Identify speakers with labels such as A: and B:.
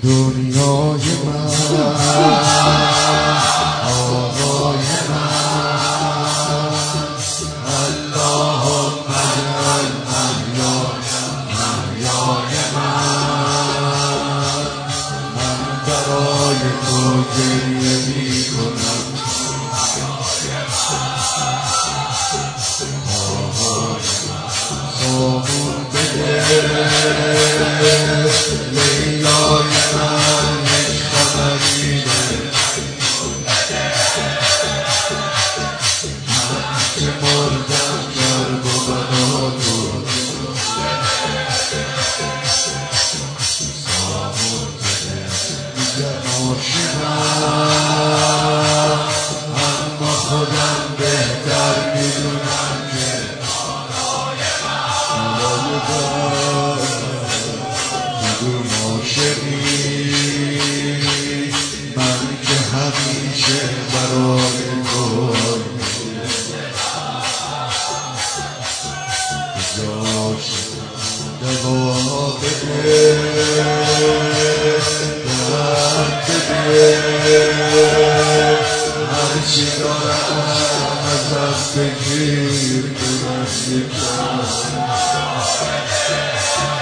A: دنیای من آقای من اللهم اجعل محیای من برای تو گریه میکنم آمون بده لیلای من یک خبریده من که مردم کرب و بنا بود آمون بده میگم عاشقم اما خودم بهتر میدونم که کدوم عاشقی من که همیشه برای تو جاش دوا بده درد بده هرچی دارم از دست بگیر تو نزدیکم